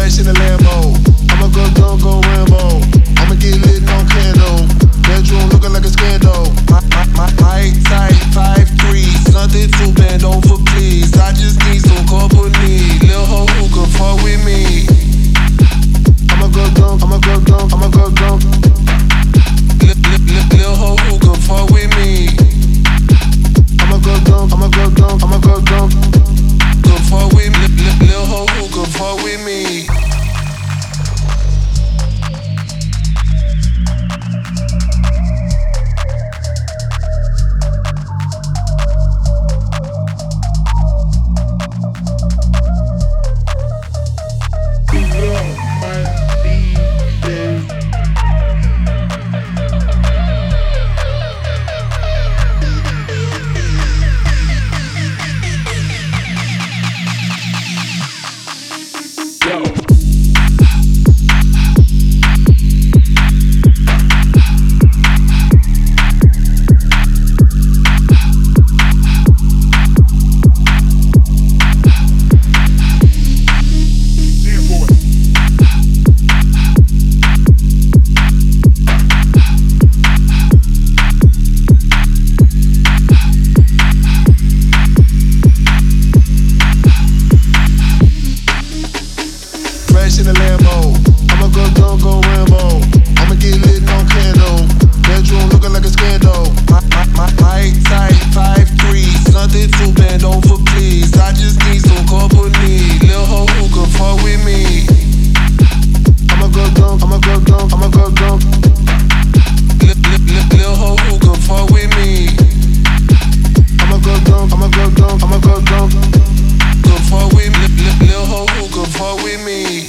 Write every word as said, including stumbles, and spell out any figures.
in the Lambo. I'ma go dumb, go Rambo. I'ma get lit, no candle. Bedroom looking like a scandal. My, my, my, my tight, five three. Nothing to bend over, please. I just need some company. Lil' ho who can fuck with me. I'ma go dumb, I'ma go dumb, I'ma go dumb. Lil' ho who can fuck with me. I'ma go dumb, I'ma go dumb, I'ma go dumb. Can fuck with me. Lil' ho who can fuck with me. In the Lambo, I'ma go dumb, go Rambo. I'ma get lit, no candle. Bedroom looking like a scandal. My, my, my, my tight, five three. Nothing to bend over, please. I just need some company. Lil' ho who can fuck with me. I'ma go dumb, I'ma go dumb, I'ma go dumb. Lil' ho who can fuck with me. I'ma go dumb, I'ma go dumb, I'ma go dumb. Can fuck with me. Lil' ho who can fuck with me.